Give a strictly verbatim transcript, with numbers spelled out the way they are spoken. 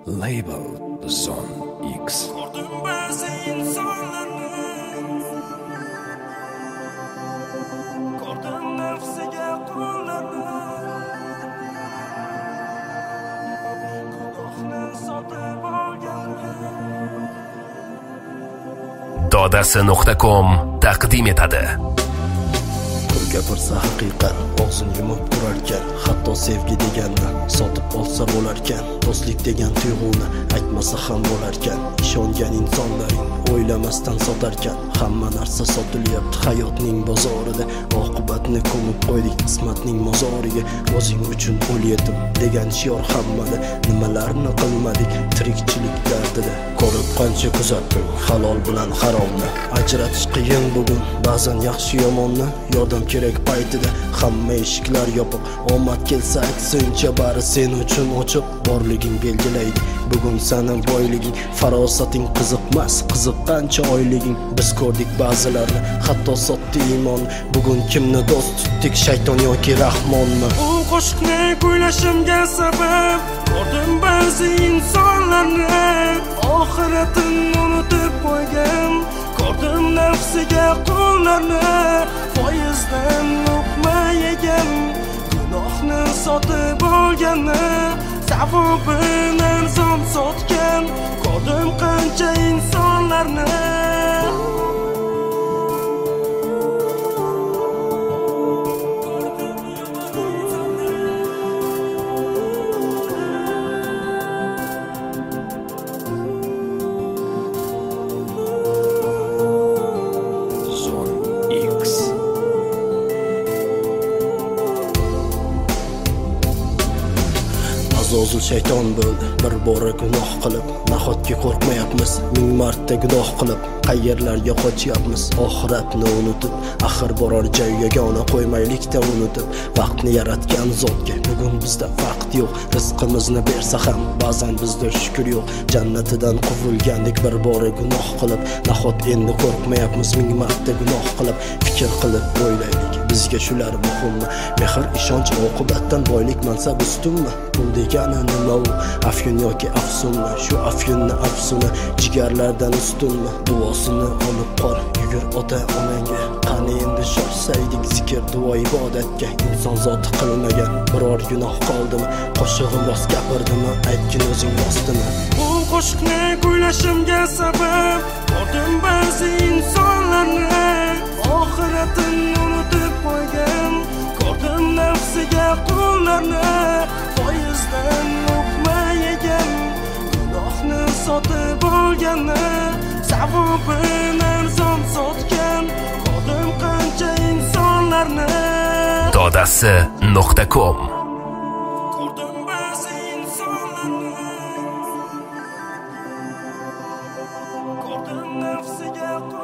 Label Zon X. Ko'rdim ba'zi insonlarni, ko'rdim nafsiga qullarni, gunohni sotib olganni. dodasi nuqta com taqdim etadi. Gapirsa haqiqat og'zini yumib turarkan, hatto sevgi deganni sotib olsa bo'larkan, do'stlik degan tuyg'uni aytmasa ham bo'larkan, ishongan insonlaring o'ylamasdan sotarkan, hamma narsa sotilyapti hayotning bozorida, oqibatni ko'mib qo'ydik qismatning mozoriga, o'zing uchun o'l yetim degan shior hammada, nimalarni qilmadik tirikchilik dardida, ko'rib qancha kuzatdim halol bilan haromni, ajratish qiyin bugun ba'zan yaxshi yomonni, yordam kerak paytida hamma eshiklar yopiq, omad kelsa aksincha bari sen uchun ochiq, borliging belgilaydi bugun sana boyliging, farosating qiziqmas qiziqqancha oyliging, biz ko'rdik ba'zilarni hatto sotdi iymon, bugun kimni do'st tutdik shayton yoki rahmonmi? Bu qo'shiqni kuylashimga sabab ko'rdim ba'zi insonlarni oxiratini unutib qo'ygan, ko'rdim nafsiga qullarni foizdan luqma yegan, gunohni sotib olganni savobini arzon sotgan, ko'rdim qancha insonlarni. Azozil shayton bo'ldi bir bora gunoh qilib, nahotki qo'rqmayapmiz ming marta gunoh qilib, qayerlarga qochyapmiz oxiratni unutib, axir borar joy yagona qo'ymaylikda unutib, vaqtni yaratgan zotga bugun bizda vaqt yo'q, rizqimizni bersa ham ba'zan bizda shukr yo'q, jannatidan quvilgandik bir bora gunoh qilib, nahot endi qo'rqmayapmiz ming marta gunoh qilib, fikr qilib o'ylaylik bizga shular muhimmi? Mehr ishonch oqibatdan boylik mansab ustunmi? Pul degani nima u? Afyun yoki afsunmi? Shu afyunni afsuni jigarlardan ustunmi? Duosini olib qor yugur ota onangga, qani endi shoshsaydik zikr duo ibodatga, inson zoti qilmagan biror gunoh qoldimi? Qo'shig'im rost gapirdimi? Aytgin o'zing rostini. Bu qo'shiqni kuylashimga sabab ko'rdim ba'zi insonlarni oxiratini unutib qo'ygan, ko'rdim nafsiga qullarni foizdan luqma yegan, gunohni sotib olganni savobini arzon sotgan, ko'rdim qancha insonlarni. dodasi nuqta com Ko'rdim ba'zi insonlarni, ko'rdim nafsiga